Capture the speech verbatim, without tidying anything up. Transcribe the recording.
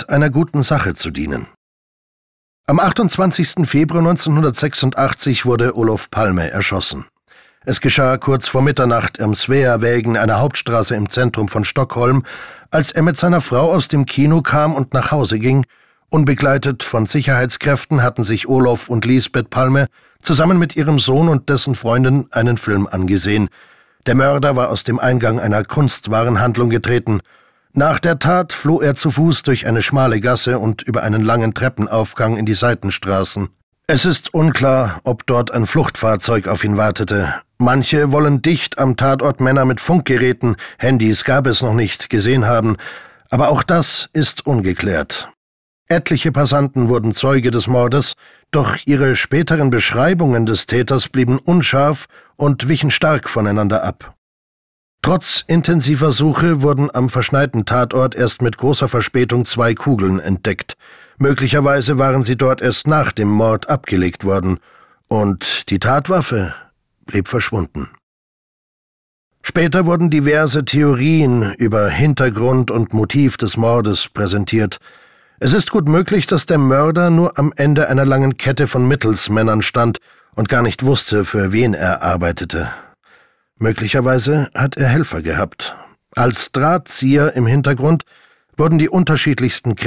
Art, einer guten Sache zu dienen. Am achtundzwanzigsten Februar neunzehnhundertsechsundachtzig wurde Olof Palme erschossen. Es geschah kurz vor Mitternacht am Sveavägen, einer Hauptstraße im Zentrum von Stockholm, als er mit seiner Frau aus dem Kino kam und nach Hause ging. Unbegleitet von Sicherheitskräften hatten sich Olof und Lisbeth Palme zusammen mit ihrem Sohn und dessen Freundin einen Film angesehen. Der Mörder war aus dem Eingang einer Kunstwarenhandlung getreten. Nach der Tat floh er zu Fuß durch eine schmale Gasse und über einen langen Treppenaufgang in die Seitenstraßen. Es ist unklar, ob dort ein Fluchtfahrzeug auf ihn wartete. Manche wollen dicht am Tatort Männer mit Funkgeräten, Handys gab es noch nicht, gesehen haben, aber auch das ist ungeklärt. Etliche Passanten wurden Zeuge des Mordes, doch ihre späteren Beschreibungen des Täters blieben unscharf und wichen stark voneinander ab. Trotz intensiver Suche wurden am verschneiten Tatort erst mit großer Verspätung zwei Kugeln entdeckt. Möglicherweise waren sie dort erst nach dem Mord abgelegt worden, und die Tatwaffe blieb verschwunden. Später wurden diverse Theorien über Hintergrund und Motiv des Mordes präsentiert. Es ist gut möglich, dass der Mörder nur am Ende einer langen Kette von Mittelsmännern stand und gar nicht wusste, für wen er arbeitete. Möglicherweise hat er Helfer gehabt. Als Drahtzieher im Hintergrund wurden die unterschiedlichsten